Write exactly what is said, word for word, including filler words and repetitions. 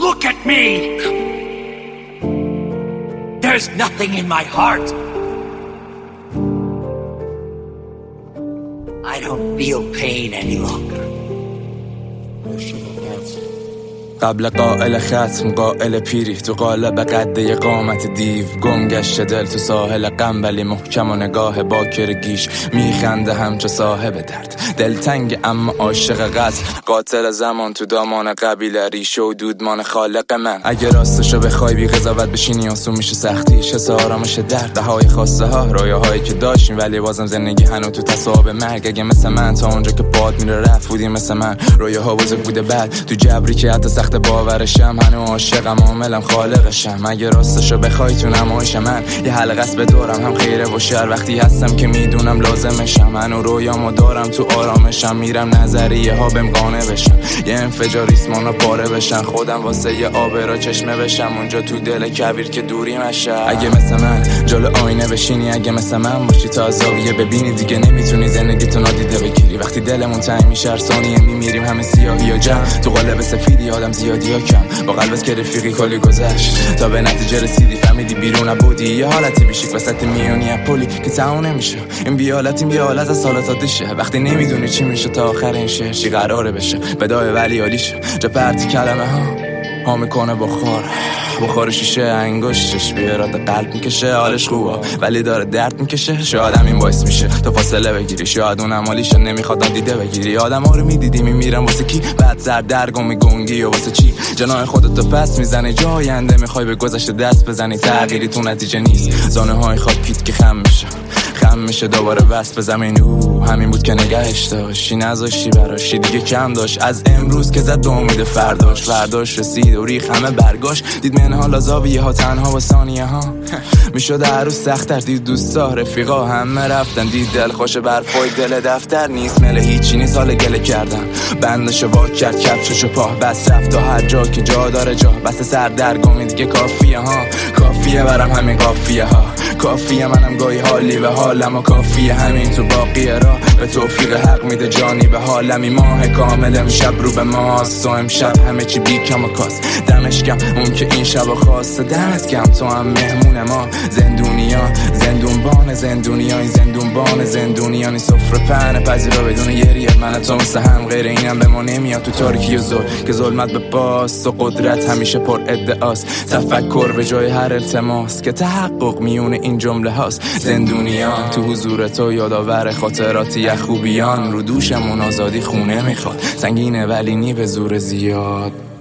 Look at me! There's nothing in my heart. I don't feel pain any longer. قبل قائل ختم قائل پیری تو قالب قده قامت دیو گم گشته دل تو ساحل غم ولی محکم و نگاه باکر گیش میخنده همچو صاحب درد دلتنگ اما عاشق قتل قاتل زمان تو دامان قبیله ریشه و دودمان خالق من اگه راستشو بخوای بی قضاوت بشینی آسون میشه سختیش حس آرامش درد های خواسته ها رویاهایی که داشتیم ولی بازم زندگی هنو تو تصاحب مرگ اگه مثل من تا اونجا که پاد میره رفت بودی مثل من رویاها بزرگ بوده بعد تو جبری که حتی سخت باورشم هنو عاشقم عاملم خالقشم اگه راستشو بخوای تو نمایش من یه حلقه است به دورم هم خیره و شر وقتی هستم که میدونم لازمشم هنو رویامو دارم تو آرامشم میرم نظریه ها بهم قانع بشم یه انفجار ریسمانا پاره بشن خودم واسه یه آبرا چشمه بشم اونجا تو دل کویر که دوری مشه اگه مثل من جلو آینه بشینی اگه مثل من باشی تا زاویه ببینی دیگه نمیتونی زندگی تو نادیده بگیری وقتی دلمون تنگ میشه هر ثانیه میمیریم همه سیاهی و جمع تو قالب سفیدی آدم زیادی ها کم با قلبت که رفیقی کلی گذشت تا به نتیجه رسیدی فهمیدی بیرون نبودی یه حالتی بیشک وسط میونی پلی که تموم نمیشه این بیالت این بیالت از حالت عادیشه وقتی نمیدونی چی میشه تا آخر این شهر چی قراره بشه بدای ولی عالیشه جا پرتی کلمه ها ها میکنه بخار بخار شیشه انگشتش بیارات قلب میکشه حالش خوبه ولی داره درد میکشه شاید همین باعث میشه تو فاصله بگیری شاید اونم حالیشه نمیخواد دیده بگیری آدم ها رو میدیدی میمیرن واسه کی بعد زر درگم میگونگی و واسه چی جناح خودتو پس میزنی جای آینده میخوای به گذشته دست بزنی تغییری تو نتیجه نیست زانه های خاکیت که خم میشه خم میشه دوباره بس به زمین او همین بود که نگهش داشتی نذاشتی براشی دیگه کم داشت از امروز که زد به امید فرداش فرداش رسید و ریخ همه برگاش دید منها لزاویه ها تنها و ثانیه ها میشد هر روز سخت‌تر دید دوستا رفیقا همه رفتن دید دل خوش برفای دل دفتر نیست مله هیچی نیست حال گله کردن بندشو وا کرد کفششو پاه بس رفت تا هر جا که جا داره جا بس سر درگمی دیگه کافیه ها کافیه برم همین قافیه ها کافیه منم گاهی حالی به حالم و کافیه همین تو باقی راه به توفیق حق میده جانی به حالمی ماه کامل امشب رو به ماست و امشب همه چی بی کم و کاس دمش کم اون که این شب خواسته دمت کم تو هم مهمون ما زندونیا زندونبان زندونیا این زندونبان زندونیانی سفره پهن پذیرا بدون یه ریه من تو مثل هم غیر اینم به ما نمیاد تو تاریکی و ظلم که ظلمت به پاس و قدرت همیشه پر ادعاست تفکر به جای هر التماس که تحقق میونه این جمله هاست زندونیان تو حضور تو یادآور خاطراتی خوبیان رو دوشمون آزادی خونه میخواد سنگینه ولی نی به زور زیاد